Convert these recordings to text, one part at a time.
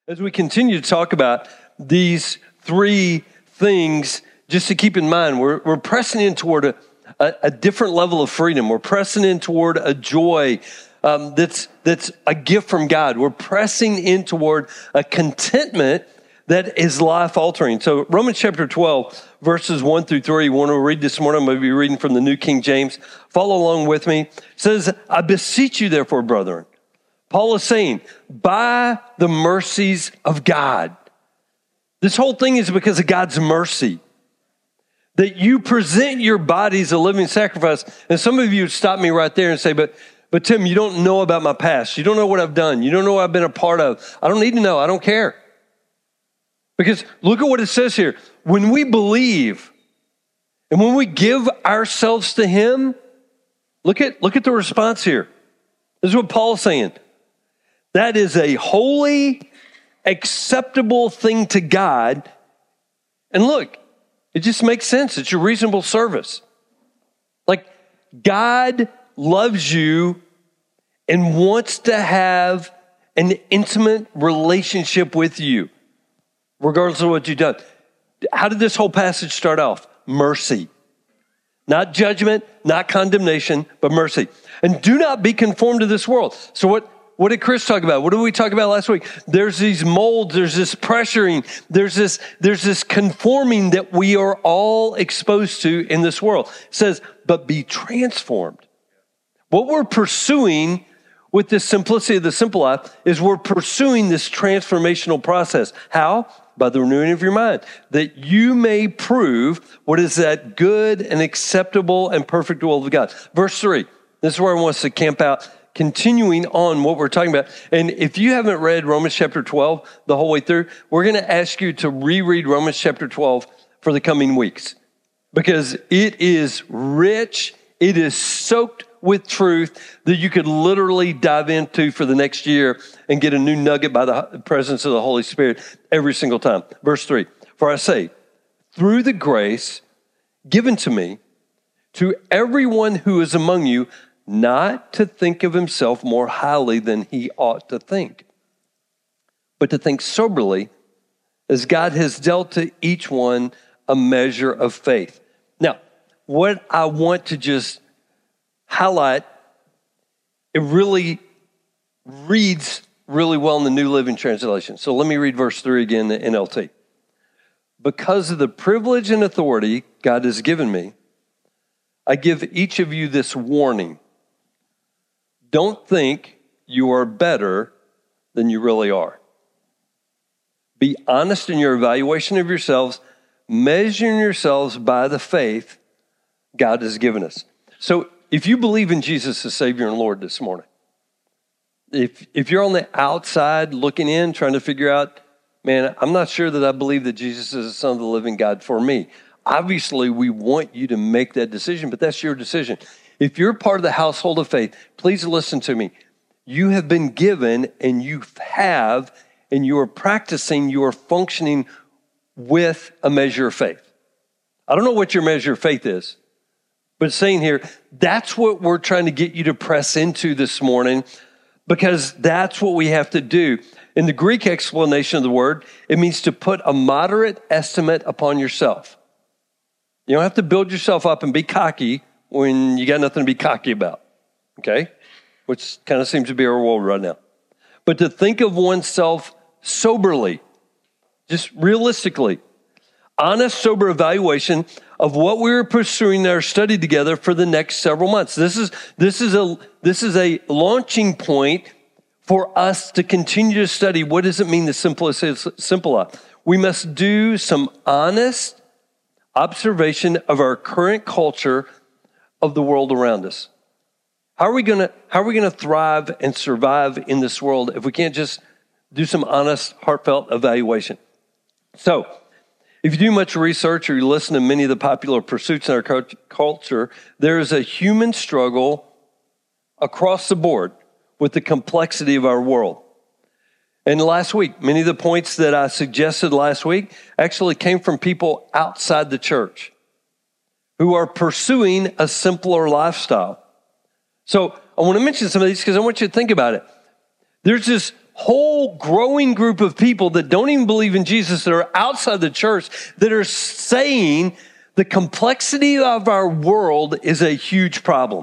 As we continue to talk about these three things, just to keep in mind, we're pressing in toward a different level of freedom. We're pressing in toward a joy that's a gift from God. We're pressing in toward a contentment that is life-altering. So Romans chapter 12, verses 1 through 3, you want to read this morning. I'm going to be reading from the New King James. Follow along with me. It says, I beseech you, therefore, brethren. Paul is saying, by the mercies of God. This whole thing is because of God's mercy. That you present your bodies a living sacrifice. And some of you would stop me right there and say, but Tim, you don't know about my past. You don't know what I've done. You don't know what I've been a part of. I don't need to know. I don't care. Because look at what it says here. When we believe and when we give ourselves to Him, look at the response here. This is what Paul's saying. That is a holy, acceptable thing to God. And look, it just makes sense. It's your reasonable service. Like, God loves you and wants to have an intimate relationship with you, regardless of what you've done. How did this whole passage start off? Mercy. Not judgment, not condemnation, but mercy. And do not be conformed to this world. So what did Chris talk about? What did we talk about last week? There's these molds, there's this pressuring, there's this conforming that we are all exposed to in this world. It says, but be transformed. What we're pursuing with this simplicity of the simple life is we're pursuing this transformational process. How? By the renewing of your mind, that you may prove what is that good and acceptable and perfect will of God. Verse 3, this is where I want us to camp out, continuing on what we're talking about. And if you haven't read Romans chapter 12 the whole way through, we're going to ask you to reread Romans chapter 12 for the coming weeks, because it is rich, it is soaked with truth that you could literally dive into for the next year and get a new nugget by the presence of the Holy Spirit every single time. Verse 3, for I say, through the grace given to me, to everyone who is among you, not to think of himself more highly than he ought to think, but to think soberly, as God has dealt to each one a measure of faith. Now, what I want to just highlight, it really reads really well in the New Living Translation. So let me read verse 3 again, the NLT. Because of the privilege and authority God has given me, I give each of you this warning. Don't think you are better than you really are. Be honest in your evaluation of yourselves, measuring yourselves by the faith God has given us. So if you believe in Jesus as Savior and Lord this morning, if you're on the outside looking in, trying to figure out, man, I'm not sure that I believe that Jesus is the Son of the living God for me. Obviously, we want you to make that decision, but that's your decision. If you're part of the household of faith, please listen to me. You have been given and you are practicing, you are functioning with a measure of faith. I don't know what your measure of faith is, but it's saying here, that's what we're trying to get you to press into this morning, because that's what we have to do. In the Greek explanation of the word, it means to put a moderate estimate upon yourself. You don't have to build yourself up and be cocky when you got nothing to be cocky about, okay? Which kind of seems to be our world right now. But to think of oneself soberly, just realistically, honest, sober evaluation of what we were pursuing in our study together for the next several months. This is a launching point for us to continue to study. What does it mean to simple life? We must do some honest observation of our current culture of the world around us. How are we going to thrive and survive in this world if we can't just do some honest, heartfelt evaluation? So, if you do much research or you listen to many of the popular pursuits in our culture, there is a human struggle across the board with the complexity of our world. And last week, many of the points that I suggested last week actually came from people outside the church who are pursuing a simpler lifestyle. So I want to mention some of these because I want you to think about it. There's this whole growing group of people that don't even believe in Jesus, that are outside the church, that are saying the complexity of our world is a huge problem.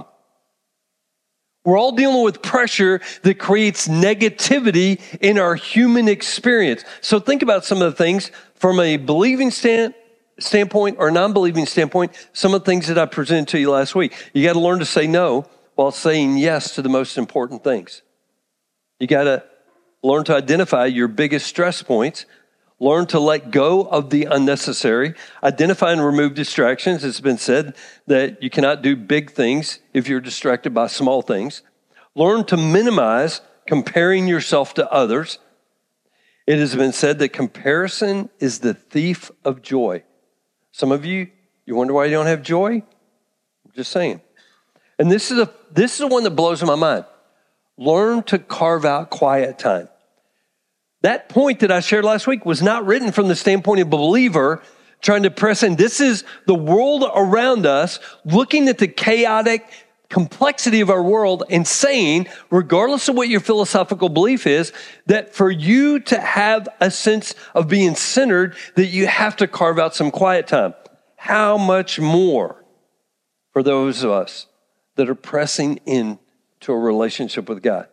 We're all dealing with pressure that creates negativity in our human experience. So think about some of the things from a believing standpoint or non-believing standpoint, some of the things that I presented to you last week. You got to learn to say no while saying yes to the most important things. You got to learn to identify your biggest stress points. Learn to let go of the unnecessary. Identify and remove distractions. It's been said that you cannot do big things if you're distracted by small things. Learn to minimize comparing yourself to others. It has been said that comparison is the thief of joy. Some of you wonder why you don't have joy? I'm just saying. And this is the one that blows my mind. Learn to carve out quiet time. That point that I shared last week was not written from the standpoint of a believer trying to press in. This is the world around us looking at the chaotic complexity of our world and saying, regardless of what your philosophical belief is, that for you to have a sense of being centered, that you have to carve out some quiet time. How much more for those of us that are pressing into a relationship with God?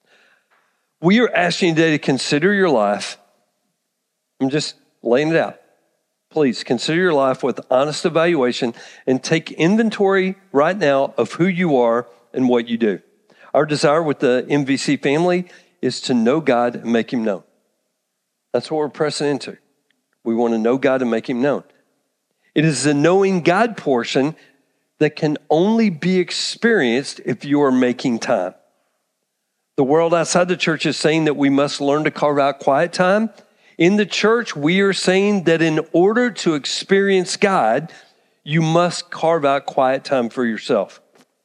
We are asking you today to consider your life. I'm just laying it out. Please consider your life with honest evaluation and take inventory right now of who you are and what you do. Our desire with the MVC family is to know God and make him known. That's what we're pressing into. We want to know God and make him known. It is the knowing God portion that can only be experienced if you are making time. The world outside the church is saying that we must learn to carve out quiet time. In the church, we are saying that in order to experience God, you must carve out quiet time for yourself.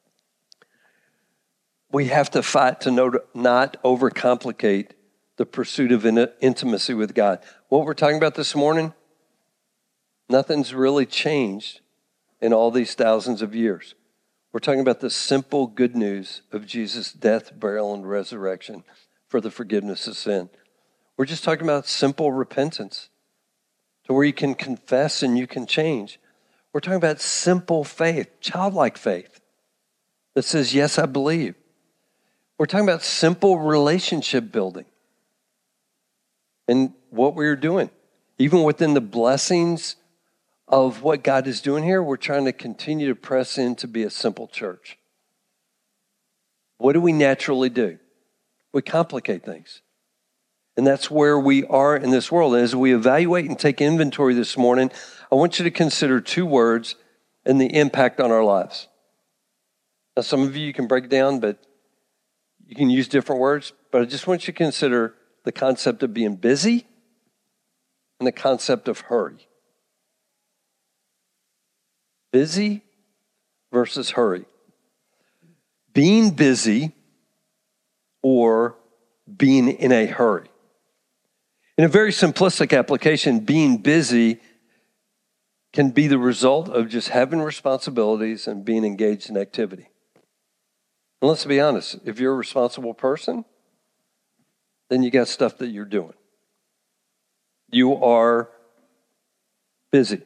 We have to fight to not overcomplicate the pursuit of intimacy with God. What we're talking about this morning, nothing's really changed in all these thousands of years. We're talking about the simple good news of Jesus' death, burial, and resurrection for the forgiveness of sin. We're just talking about simple repentance to where you can confess and you can change. We're talking about simple faith, childlike faith that says, yes, I believe. We're talking about simple relationship building and what we're doing. Even within the blessings of what God is doing here, we're trying to continue to press in to be a simple church. What do we naturally do? We complicate things. And that's where we are in this world. And as we evaluate and take inventory this morning, I want you to consider two words and the impact on our lives. Now, some of you can break it down, but you can use different words. But I just want you to consider the concept of being busy and the concept of hurry. Busy versus hurry. Being busy or being in a hurry. In a very simplistic application, being busy can be the result of just having responsibilities and being engaged in activity. And let's be honest, if you're a responsible person, then you got stuff that you're doing. You are busy.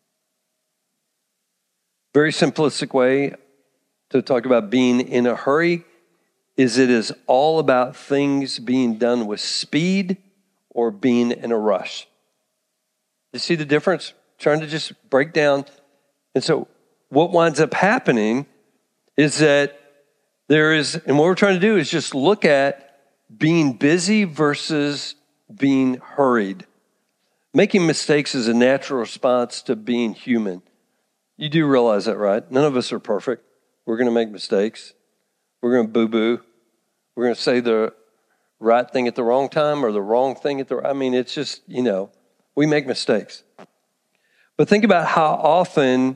Very simplistic way to talk about being in a hurry is it is all about things being done with speed or being in a rush. You see the difference? Trying to just break down. And so what winds up happening is that and what we're trying to do is just look at being busy versus being hurried. Making mistakes is a natural response to being human. You do realize that, right? None of us are perfect. We're going to make mistakes. We're going to boo-boo. We're going to say the right thing at the wrong time or the wrong thing at the right. I mean, it's just, we make mistakes. But think about how often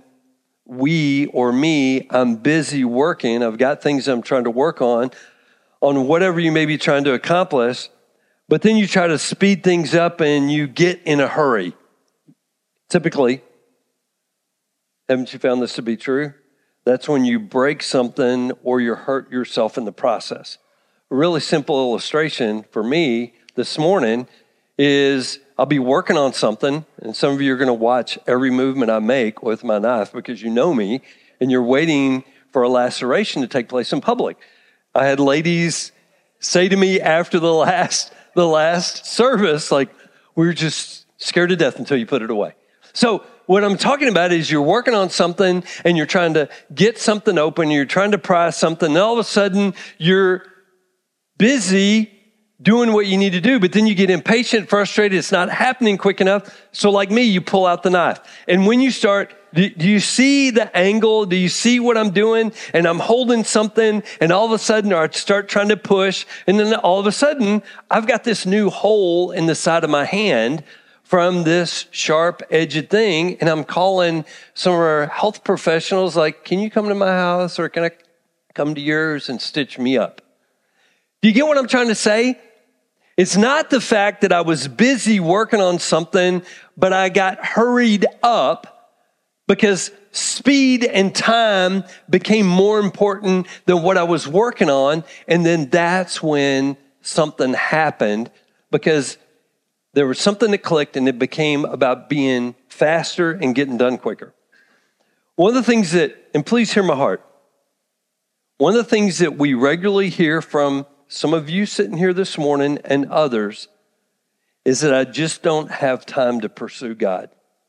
I'm busy working. I've got things I'm trying to work on whatever you may be trying to accomplish. But then you try to speed things up and you get in a hurry. Typically, haven't you found this to be true? That's when you break something or you hurt yourself in the process. A really simple illustration for me this morning is I'll be working on something, and some of you are going to watch every movement I make with my knife because you know me, and you're waiting for a laceration to take place in public. I had ladies say to me after the last service, like, we were just scared to death until you put it away. So what I'm talking about is you're working on something and you're trying to get something open, you're trying to pry something, and all of a sudden you're busy doing what you need to do, but then you get impatient, frustrated, it's not happening quick enough. So like me, you pull out the knife. And when you start, do you see the angle? Do you see what I'm doing? And I'm holding something, and all of a sudden I start trying to push, and then all of a sudden I've got this new hole in the side of my hand from this sharp-edged thing, and I'm calling some of our health professionals like, can you come to my house, or can I come to yours and stitch me up? Do you get what I'm trying to say? It's not the fact that I was busy working on something, but I got hurried up because speed and time became more important than what I was working on. And then that's when something happened, because there was something that clicked, and it became about being faster and getting done quicker. One of the things that, and please hear my heart, one of the things that we regularly hear from some of you sitting here this morning and others is that I just don't have time to pursue God.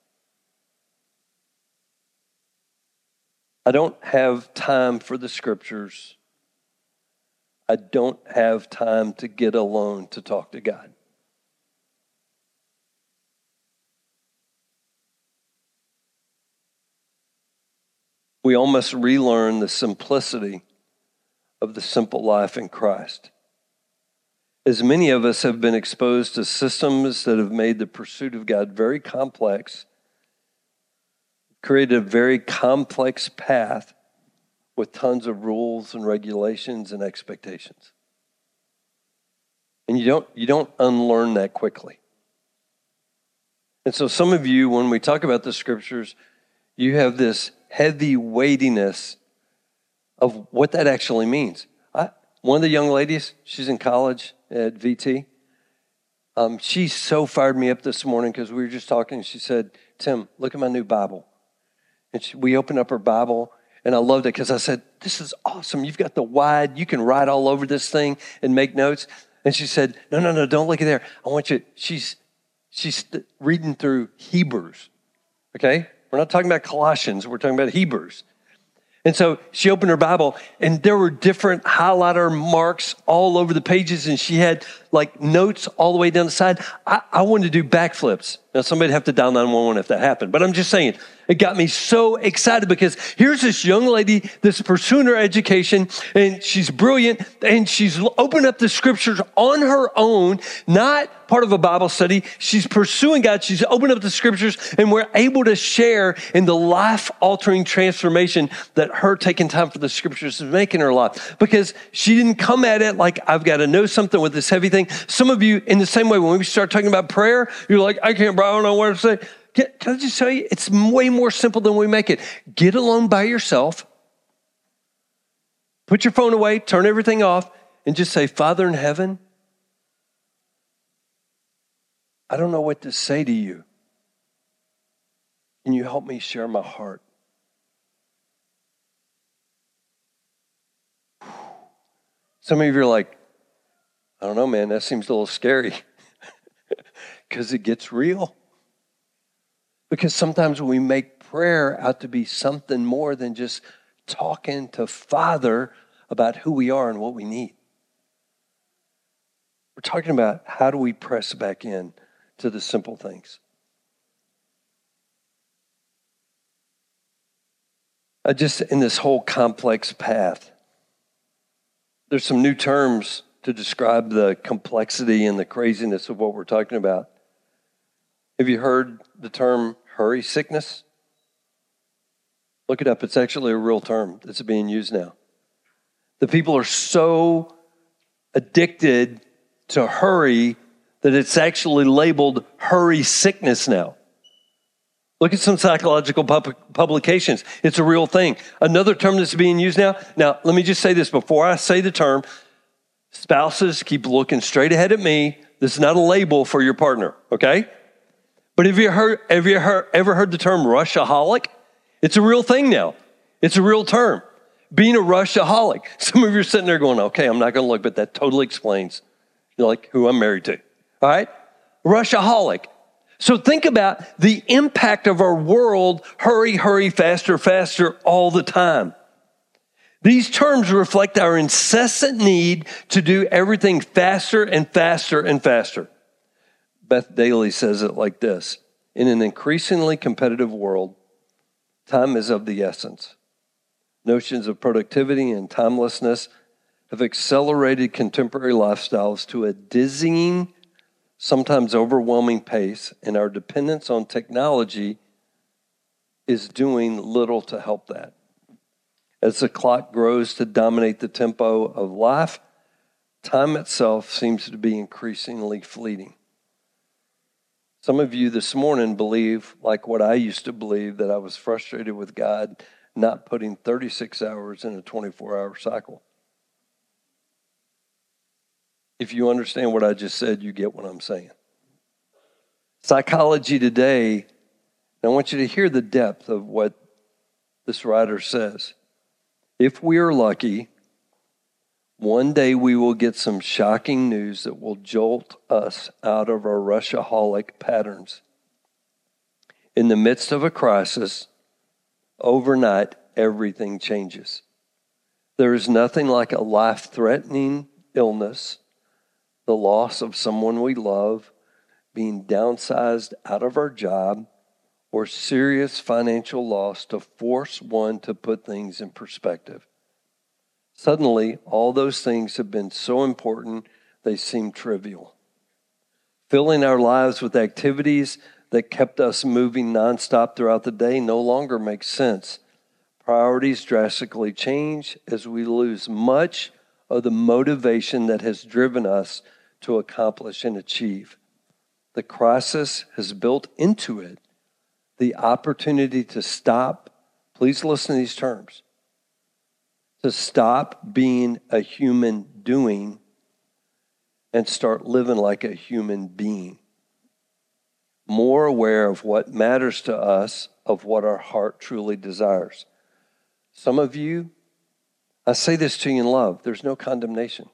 I don't have time for the scriptures. I don't have time to get alone to talk to God. We all must relearn the simplicity of the simple life in Christ. As many of us have been exposed to systems that have made the pursuit of God very complex, created a very complex path with tons of rules and regulations and expectations. And you don't unlearn that quickly. And so some of you, when we talk about the scriptures, you have this heavy weightiness of what that actually means. One of the young ladies, she's in college at VT. She so fired me up this morning because we were just talking. She said, Tim, look at my new Bible. And we opened up her Bible, and I loved it because I said, this is awesome. You've got the wide, you can write all over this thing and make notes. And she said, no, don't look at there. I want you, she's reading through Hebrews, okay? We're not talking about Colossians, we're talking about Hebrews. And so she opened her Bible, and there were different highlighter marks all over the pages, and she had like notes all the way down the side. I wanted to do backflips. Now, somebody'd have to dial 911 if that happened. But I'm just saying, it got me so excited because here's this young lady that's pursuing her education, and she's brilliant, and she's opened up the scriptures on her own, not part of a Bible study. She's pursuing God. She's opened up the scriptures, and we're able to share in the life-altering transformation that her taking time for the scriptures is making her life. Because she didn't come at it like, I've got to know something with this heavy thing. Some of you, in the same way, when we start talking about prayer, you're like, I don't know what to say. Can I just tell you, it's way more simple than we make it. Get alone by yourself. Put your phone away, turn everything off, and just say, Father in heaven, I don't know what to say to you. Can you help me share my heart? Some of you are like, I don't know, man, that seems a little scary. Because it gets real. Because sometimes we make prayer out to be something more than just talking to Father about who we are and what we need. We're talking about how do we press back in to the simple things. Just in this whole complex path, there's some new terms to describe the complexity and the craziness of what we're talking about. Have you heard the term hurry sickness? Look it up. It's actually a real term that's being used now. The people are so addicted to hurry that it's actually labeled hurry sickness now. Look at some psychological publications. It's a real thing. Another term that's being used now. Now, let me just say this before I say the term. Spouses, keep looking straight ahead at me. This is not a label for your partner, okay? But have you ever heard the term rushaholic? It's a real thing now. It's a real term. Being a rushaholic. Some of you are sitting there going, okay, I'm not going to look, but that totally explains who I'm married to. All right? Rushaholic. So think about the impact of our world, hurry, hurry, faster, faster, all the time. These terms reflect our incessant need to do everything faster and faster and faster. Beth Daly says it like this: in an increasingly competitive world, time is of the essence. Notions of productivity and timelessness have accelerated contemporary lifestyles to a dizzying, sometimes overwhelming pace, and our dependence on technology is doing little to help that. As the clock grows to dominate the tempo of life, time itself seems to be increasingly fleeting. Some of you this morning believe, like what I used to believe, that I was frustrated with God not putting 36 hours in a 24-hour cycle. If you understand what I just said, you get what I'm saying. Psychology Today, and I want you to hear the depth of what this writer says. If we are lucky, one day we will get some shocking news that will jolt us out of our rushaholic patterns. In the midst of a crisis, overnight, everything changes. There is nothing like a life-threatening illness, the loss of someone we love, being downsized out of our job, or serious financial loss to force one to put things in perspective. Suddenly, all those things have been so important, they seem trivial. Filling our lives with activities that kept us moving nonstop throughout the day no longer makes sense. Priorities drastically change as we lose much of the motivation that has driven us to accomplish and achieve. The crisis has built into it the opportunity to stop, please listen to these terms, to stop being a human doing and start living like a human being. More aware of what matters to us, of what our heart truly desires. Some of you, I say this to you in love, there's no condemnation.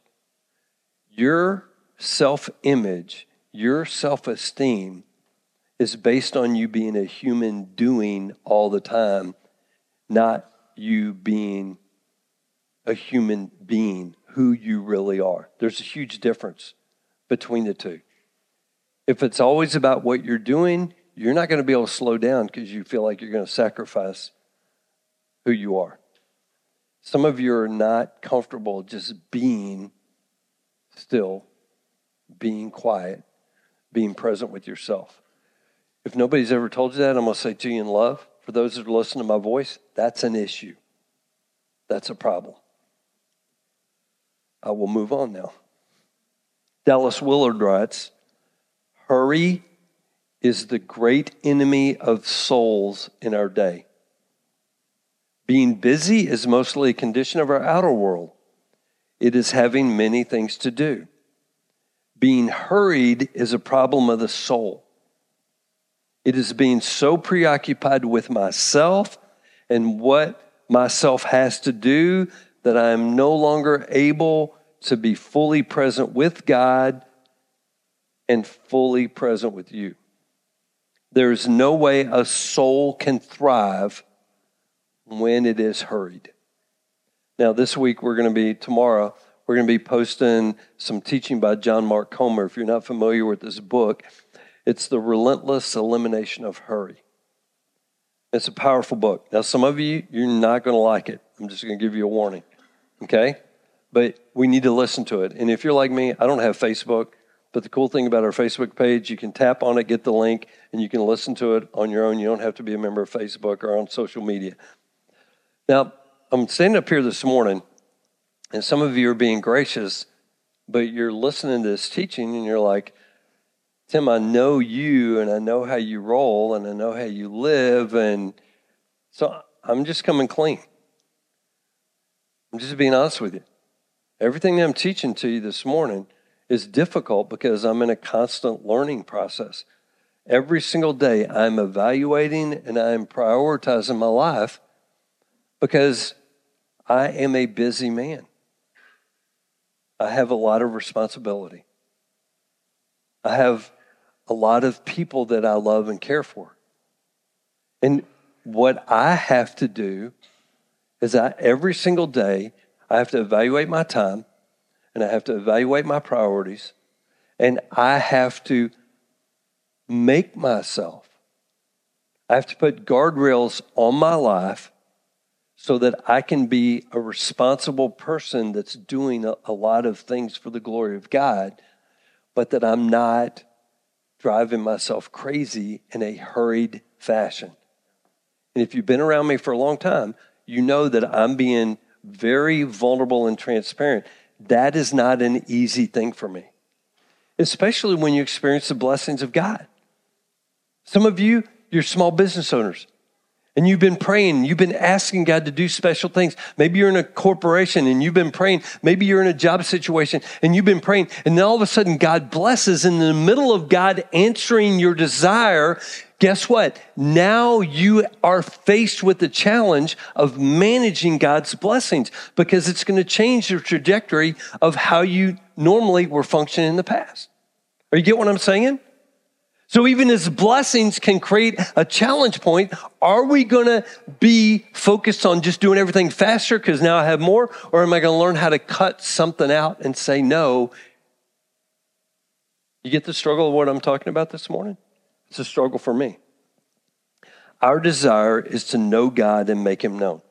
Your self-image, your self-esteem is based on you being a human doing all the time, not you being a human being, who you really are. There's a huge difference between the two. If it's always about what you're doing, you're not going to be able to slow down because you feel like you're going to sacrifice who you are. Some of you are not comfortable just being still, being quiet, being present with yourself. If nobody's ever told you that, I'm going to say to you in love, for those that are listening to my voice, that's an issue. That's a problem. I will move on now. Dallas Willard writes, hurry is the great enemy of souls in our day. Being busy is mostly a condition of our outer world. It is having many things to do. Being hurried is a problem of the soul. It is being so preoccupied with myself and what myself has to do that I am no longer able to be fully present with God and fully present with you. There is no way a soul can thrive when it is hurried. Now, this week, tomorrow, we're going to be posting some teaching by John Mark Comer. If you're not familiar with this book, it's The Relentless Elimination of Hurry. It's a powerful book. Now, some of you, you're not going to like it. I'm just going to give you a warning, okay? But we need to listen to it. And if you're like me, I don't have Facebook, but the cool thing about our Facebook page, you can tap on it, get the link, and you can listen to it on your own. You don't have to be a member of Facebook or on social media. Now, I'm standing up here this morning, and some of you are being gracious, but you're listening to this teaching, and you're like, Tim, I know you, and I know how you roll, and I know how you live, and so I'm just coming clean. I'm just being honest with you. Everything that I'm teaching to you this morning is difficult because I'm in a constant learning process. Every single day, I'm evaluating and I'm prioritizing my life because I am a busy man. I have a lot of responsibility. I have a lot of people that I love and care for. And what I have to do is every single day, I have to evaluate my time and I have to evaluate my priorities and I have to make myself. I have to put guardrails on my life so that I can be a responsible person that's doing a lot of things for the glory of God, but that I'm not driving myself crazy in a hurried fashion. And if you've been around me for a long time, you know that I'm being very vulnerable and transparent. That is not an easy thing for me, especially when you experience the blessings of God. Some of you, you're small business owners, and you've been praying, you've been asking God to do special things. Maybe you're in a corporation and you've been praying. Maybe you're in a job situation and you've been praying. And then all of a sudden God blesses. In the middle of God answering your desire, guess what? Now you are faced with the challenge of managing God's blessings because it's going to change the trajectory of how you normally were functioning in the past. Are you get what I'm saying? So even as blessings can create a challenge point, are we going to be focused on just doing everything faster because now I have more? Or am I going to learn how to cut something out and say no? You get the struggle of what I'm talking about this morning? It's a struggle for me. Our desire is to know God and make him known.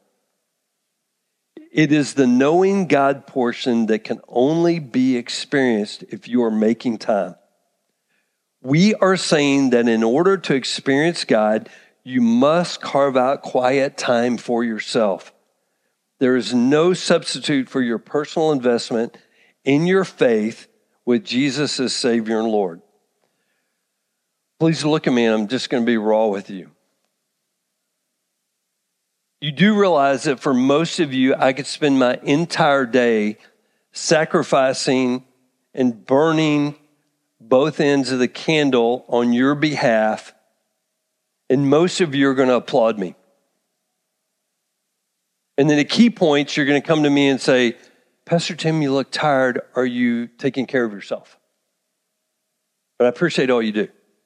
It is the knowing God portion that can only be experienced if you are making time. We are saying that in order to experience God, you must carve out quiet time for yourself. There is no substitute for your personal investment in your faith with Jesus as Savior and Lord. Please look at me, and I'm just going to be raw with you. You do realize that for most of you, I could spend my entire day sacrificing and burning both ends of the candle on your behalf, and most of you are going to applaud me. And then at key points, you're going to come to me and say, Pastor Tim, you look tired. Are you taking care of yourself? But I appreciate all you do.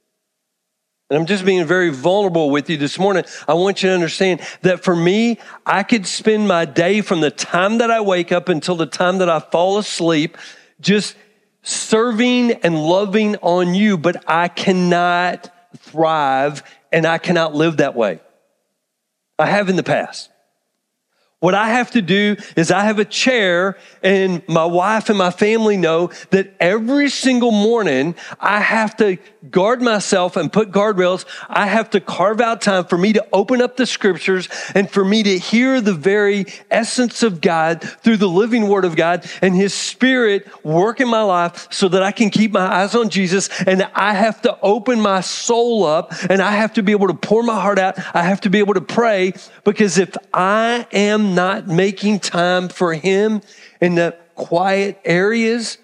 And I'm just being very vulnerable with you this morning. I want you to understand that for me, I could spend my day from the time that I wake up until the time that I fall asleep just serving and loving on you, but I cannot thrive and I cannot live that way. I have in the past. What I have to do is I have a chair, and my wife and my family know that every single morning I have to guard myself and put guardrails. I have to carve out time for me to open up the scriptures and for me to hear the very essence of God through the living word of God and his spirit work in my life so that I can keep my eyes on Jesus. And I have to open my soul up and I have to be able to pour my heart out. I have to be able to pray, because if I am not making time for him in the quiet areas,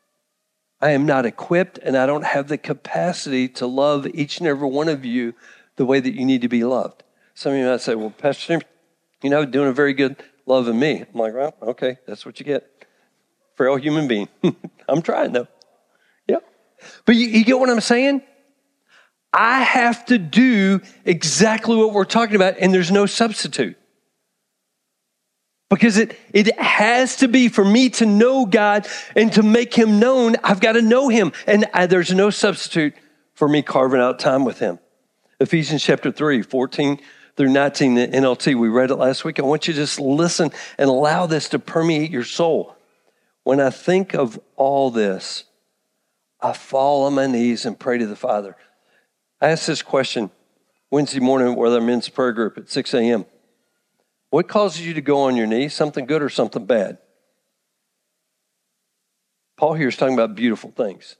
I am not equipped and I don't have the capacity to love each and every one of you the way that you need to be loved. Some of you might say, well, Pastor Tim, you're not doing a very good loving me. I'm like, well, okay, that's what you get. Frail human being. I'm trying though. Yep. But you get what I'm saying? I have to do exactly what we're talking about, and there's no substitute. Because it has to be, for me to know God and to make him known, I've got to know him. And there's no substitute for me carving out time with him. Ephesians chapter 3, 14 through 19, the NLT, we read it last week. I want you to just listen and allow this to permeate your soul. When I think of all this, I fall on my knees and pray to the Father. I asked this question Wednesday morning with our men's prayer group at 6 a.m. What causes you to go on your knees? Something good or something bad? Paul here is talking about beautiful things.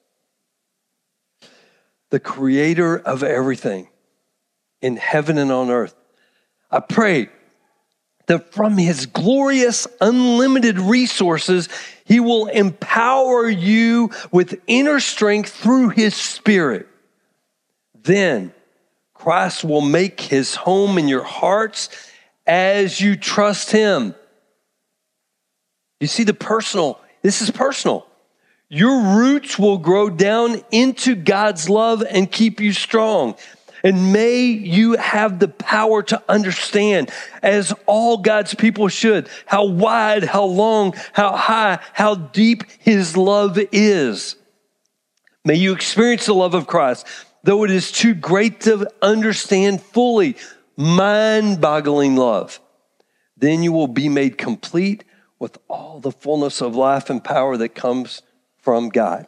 The creator of everything in heaven and on earth. I pray that from his glorious, unlimited resources, he will empower you with inner strength through his Spirit. Then Christ will make his home in your hearts as you trust him. You see this is personal. Your roots will grow down into God's love and keep you strong. And may you have the power to understand, as all God's people should, how wide, how long, how high, how deep his love is. May you experience the love of Christ, though it is too great to understand fully, mind-boggling love. Then you will be made complete with all the fullness of life and power that comes from God.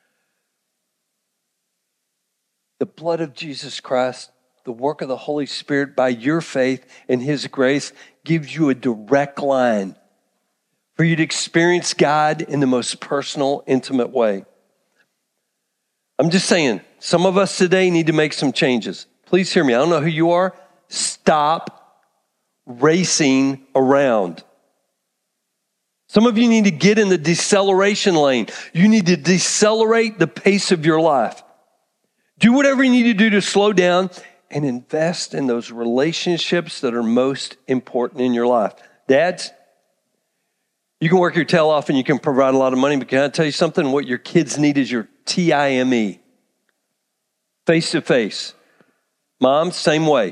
The blood of Jesus Christ, the work of the Holy Spirit by your faith and his grace gives you a direct line for you to experience God in the most personal, intimate way. I'm just saying, some of us today need to make some changes. Please hear me. I don't know who you are. Stop racing around. Some of you need to get in the deceleration lane. You need to decelerate the pace of your life. Do whatever you need to do to slow down and invest in those relationships that are most important in your life. Dads, you can work your tail off and you can provide a lot of money, but can I tell you something? What your kids need is your TIME, face-to-face. Mom, same way.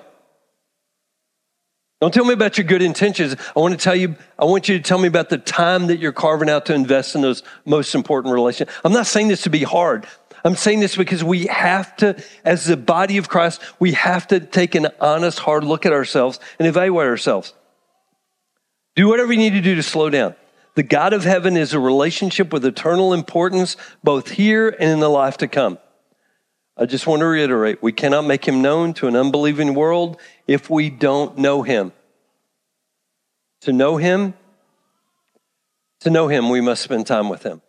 Don't tell me about your good intentions. I want you to tell me about the time that you're carving out to invest in those most important relationships. I'm not saying this to be hard. I'm saying this because we have to, as the body of Christ, we have to take an honest, hard look at ourselves and evaluate ourselves. Do whatever you need to do to slow down. The God of heaven is a relationship with eternal importance, both here and in the life to come. I just want to reiterate, we cannot make him known to an unbelieving world if we don't know him. To know him, we must spend time with him.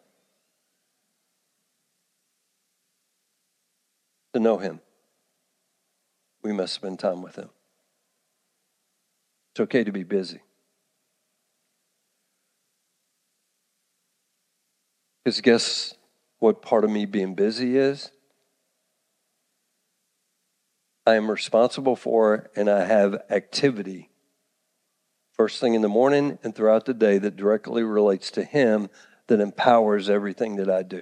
To know him, we must spend time with him. It's okay to be busy. Because guess what part of me being busy is? I am responsible for and I have activity first thing in the morning and throughout the day that directly relates to him, that empowers everything that I do.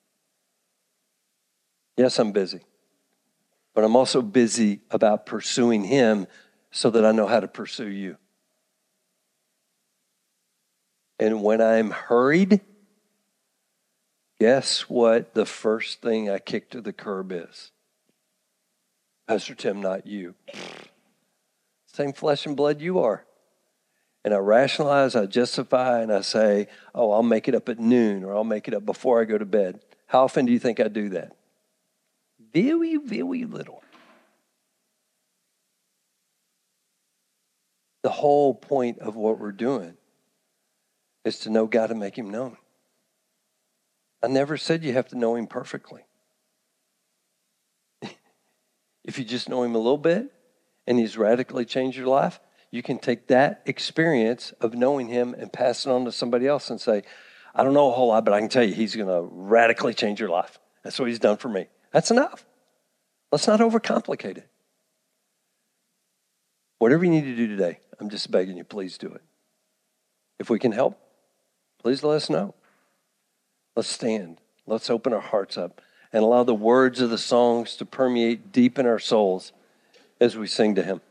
Yes, I'm busy. But I'm also busy about pursuing him so that I know how to pursue you. And when I'm hurried, guess what the first thing I kick to the curb is? Pastor Tim, not you. Same flesh and blood you are. And I rationalize, I justify, and I say, oh, I'll make it up at noon, or I'll make it up before I go to bed. How often do you think I do that? Very, very little. The whole point of what we're doing is to know God and make him known. I never said you have to know him perfectly. If you just know him a little bit and he's radically changed your life, you can take that experience of knowing him and pass it on to somebody else and say, I don't know a whole lot, but I can tell you he's going to radically change your life. That's what he's done for me. That's enough. Let's not overcomplicate it. Whatever you need to do today, I'm just begging you, please do it. If we can help, please let us know. Let's stand. Let's open our hearts up and allow the words of the songs to permeate deep in our souls as we sing to him.